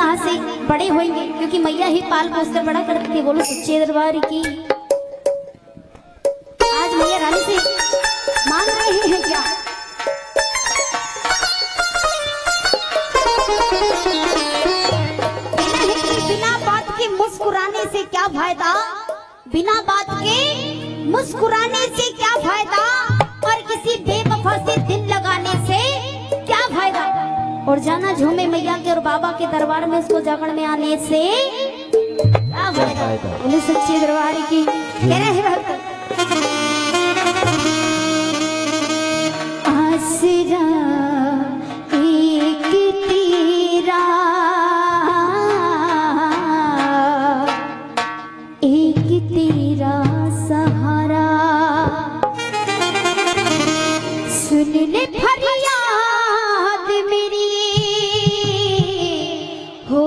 कहाँ से बड़े होंगे, क्योंकि मैया ही पाल पोस कर बड़ा करती थी। बोलो सच्चे दरबार की। आज मैया रानी से मांग रहे हैं क्या? बिना बात के मुस्कुराने से क्या फायदा, बिना बात के मुस्कुराने से क्या फायदा, और किसी बेवफा से दिल लगाने से क्या फायदा। और जाना झूमे मैया के और बाबा के दरबार में उसको जागरण में आने से क्या फायदा। बोले सच्चे दरबार की। कह रहे हैं आसरा एक तेरा, एक तेरा सहारा, सुन ले फरियाद मेरी हो।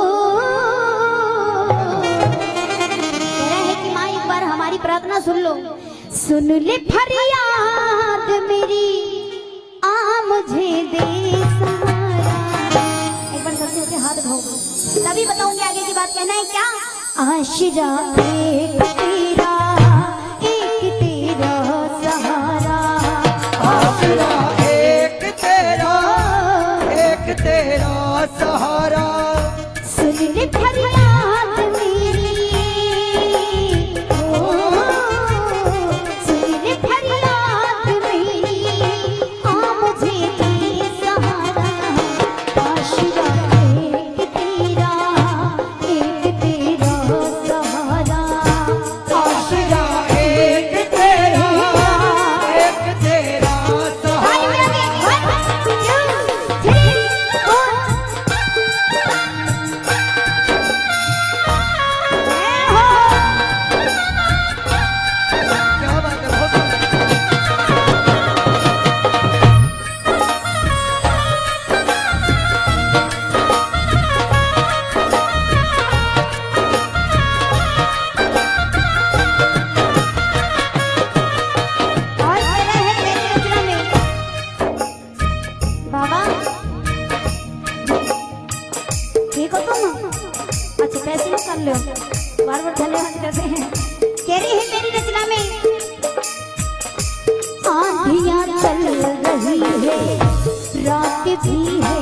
कह रहे हैं कि माँ एक बार हमारी प्रार्थना सुन लो। सुन ले फरियाद मेरी, आ मुझे दे सहारा। एक बार सबसे ऊंचे हाथ उठाओ, तभी बताऊंगी आगे की बात। कहना है क्या? आशिरा एक तेरा, एक तेरा सहारा, आशिरा एक तेरा, एक तेरा सहारा, सुन ले फरियाद मेरी ओ, सुन ले फरियाद मेरी, आ मुझे दे सहारा। आशिरा एक तेरा, एक तेरा सहारा, आशिरा एक तेरा, एक तेरा सहारा। क्या बात है, बहुत और मेरा है मेरी रचना में। बाबा ठीक हो तुम? अच्छा पैसे निकाल लो, बार बार धन्यवाद करते हैं। कह रही है मेरी रचना में, आंधियां चल रही है, रात भी है